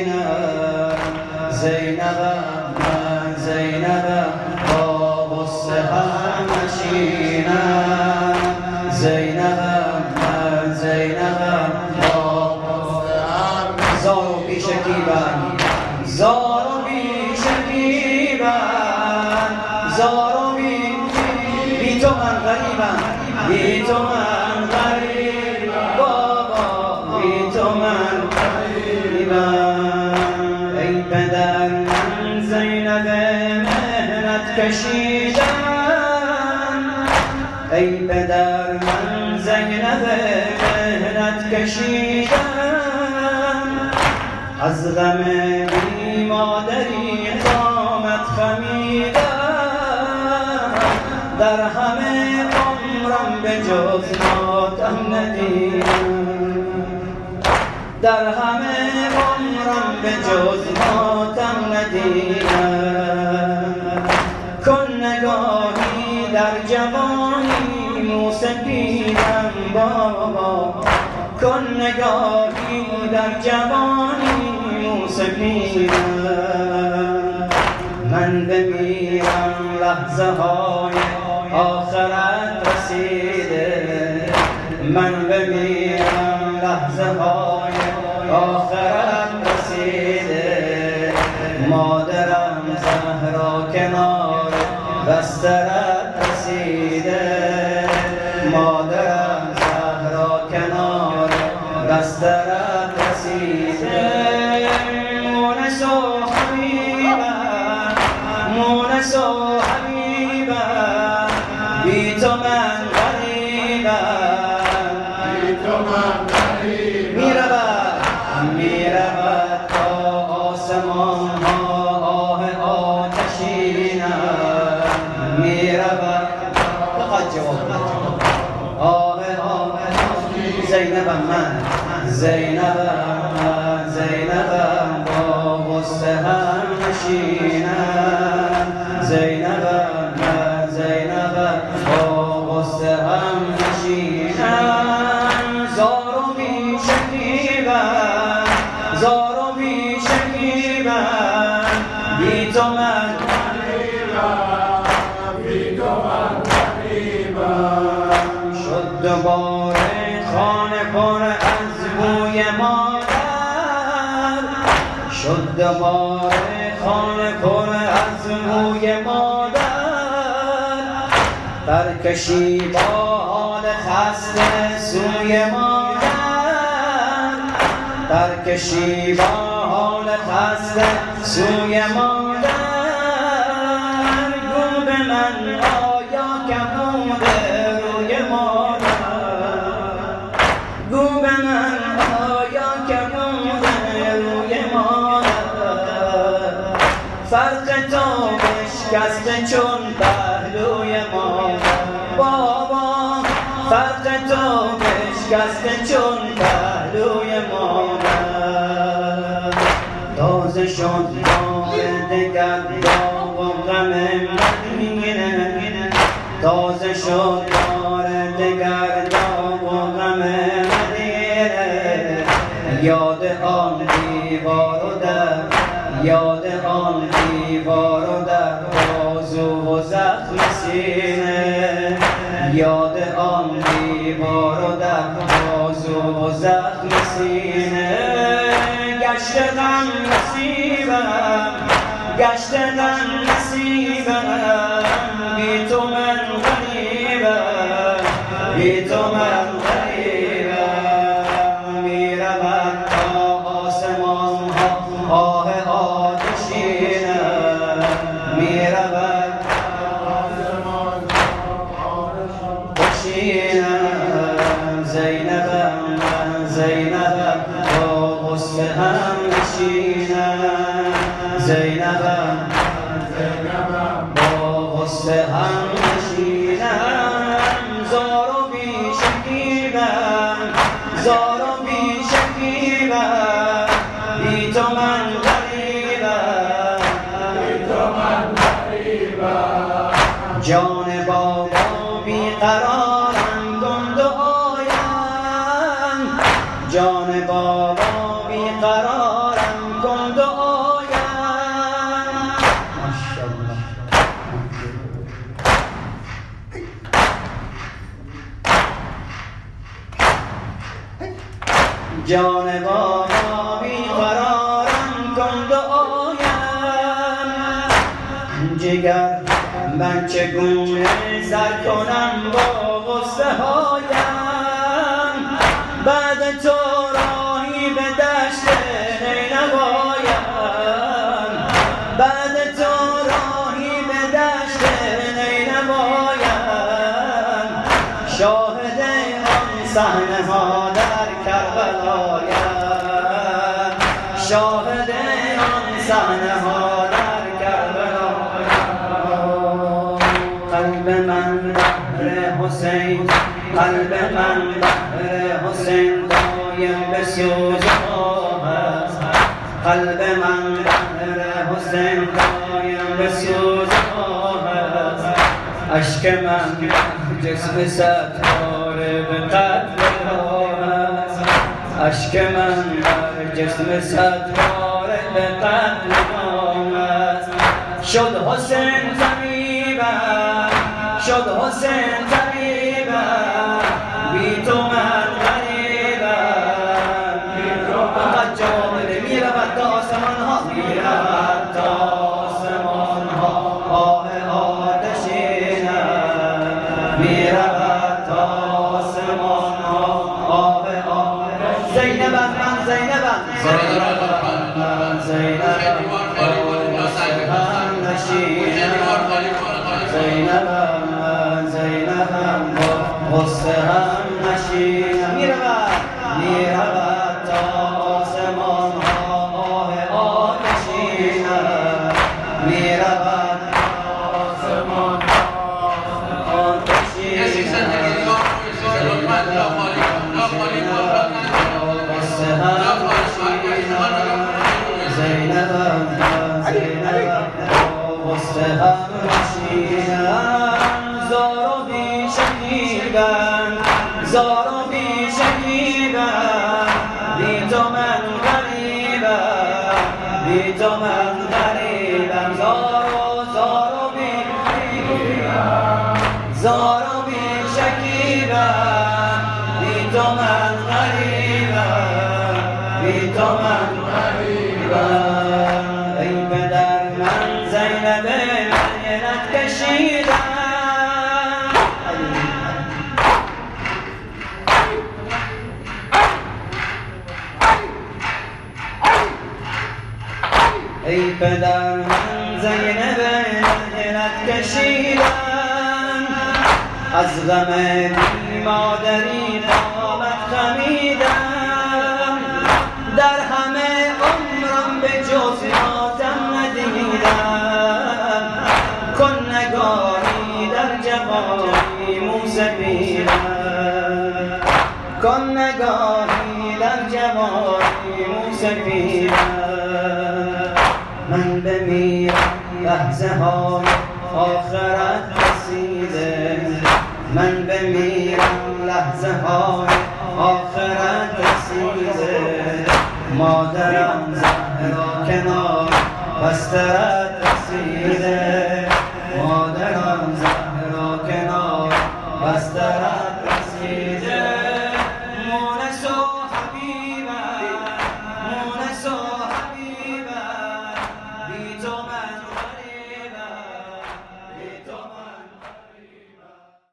نشینم زینبم من زینبم با غصه هم نشینم زینبم من زینبم با غصه هم زار و بی شکیبم زار و بی شکیبم زار و بی تو من غریبم بی تو من غریبم بابا بی تو من غریبم ای پدر من زینب مهنت کشیدم ای پدر من زینب مهنت کشیدم از غم بی مادری قامت خمیدم در همه عمرم به جز ماتم ندیدم در همه عمرم به جز ماتم ندیدم کن نگاهی در جوانی موسیقیدم بابا کن نگاهی در جوانی موسیقیدم من بمیرم لحظه های آخرت رسیده من بمیرم لحظه های آخرت رسیده مادرم زهرا کنار بسترت رسیده مادرم زهرا کنار بسترت رسیده مونس و حبیبم مونس و حبیبم بی تو من غریبم بی تو من غریبم میرود تا آسمان ها آه آتشینم میرود فقط جواب آه آتشینم زینبم من زینبم من زینبم با غصه هم نشینم زینبم من زینبم با غصه هم نشینم زار و بی شکیبم زار و بی شکیبم بی تو من غریبم بی تو من غریبم شد دوباره خانه پر از بوی مادر شد دوباره خانه پر از بوی مادر برکشی با حال خسته سوی مادر برکشی با حال خسته سوی مادر گو به من آیا کبود روی مادر گو به من آیا کبود روی مادر فرق تو بشکسته چون پهلوی مادر بابا فرق تو بشکسته چون پهلوی مادر تازه شد بار دگر داغ و غم مدینه تازه شد بار دگر داغ و غم مدینه یاد آن دیوار و در یاد آن دیوار و در بازو و زخم سینه یاد آن دیوار و در بازو و زخم سینه گشت غم نصیبم گشت غم نصیبم بی تو من غریبم بی تو من غریبم میرود تا آسمان ها آه آتشینم میرود آسمان ها آتشینم زینبم من زینبم با غصه هم نشینم زینبم با غصه هم نشینم زار و بی شکیبم زار و بی شکیبم بی تو من غریبم بی تو من غریبم جان بابا بی قرارم گم دعایم جان بابا بی قرارم گم جان بابا بیقرارم کن دعایم جگر من چگونه سر کنم با غصه هایم بعد تو راهی به دشت نینوایم بعد تو راهی به دشت نینوایم شاهد آن صحنه ها در کربلایم شاهد آن صحنه ها در کربلایم قلب من بحر حسین قلب من بحر حسین دایم بسوز است قلب من بحر حسین دایم بسوز است اشک من جسم ستار به قتل است اشک من جسم ستار به قتل است شد حسین طبیبم شد حسین طبیبم بی تو من غریبم فقط جامعه می رود تا آسمان ها می رود تا آسمان ها آه آتشینم می رود تا آسمان ها آه زینبم من زینبم من زینبم هم نشینم زینبم من زینبم غصه هم نشینم می رود تا آسمان ها آه آتشینم می رود تا آسمان ها آتشینم غصه هم نشینم زینبم زینبم غصه هم نشینم زار و بی شکیبم زار و بی شکیبم بی تو من غریبم بی تو من غریبم زار و بی شکیبم زار و بی شکیبم بی تو من غریبم بی تو من غریبم ای پدر من زینب منت کشیدم ای پدر من زینب منت کشیدم از غم مادری قامت خمیدم در همه عمرم به جز ماتم ندیدم کن نگاهی در جوانی موسفیدم کن نگاهی در جوانی موسفیدم من بمیرم لحظه های آخرت رسیده من بمیرم لحظه های آخرت رسیده مادرم زهرا کنار بسترت رسیده مادرم زهرا کنار بسترت رسیده مونس و حبیبم مونس و حبیبم بی تو من